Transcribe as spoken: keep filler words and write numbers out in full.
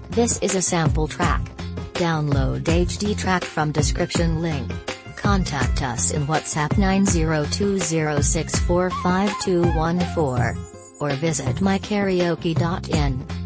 This is a sample track. Download H D track from description link. Contact us in WhatsApp nine zero two zero six four five two one four. Or visit my karaoke dot in.